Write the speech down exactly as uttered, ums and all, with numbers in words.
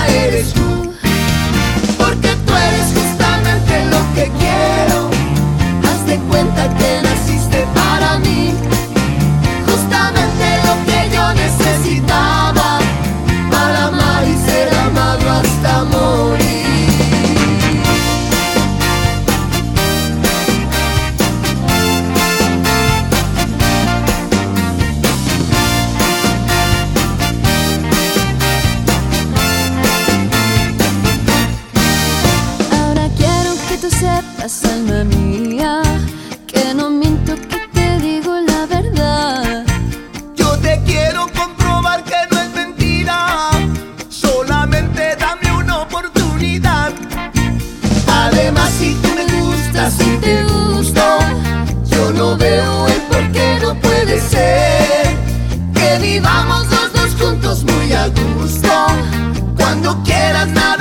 mía eres tú, porque tú eres justamente lo que quiero. Haz de cuenta que naciste para mí, justamente lo que yo necesitaba para amar y ser amado hasta morir. Tú sepas, alma mía, que no miento, que te digo la verdad. Yo te quiero comprobar que no es mentira, solamente dame una oportunidad. Además, si tú me gustas, si te gusto, yo no veo el por qué no puede ser que vivamos los dos juntos muy a gusto. Cuando quieras nada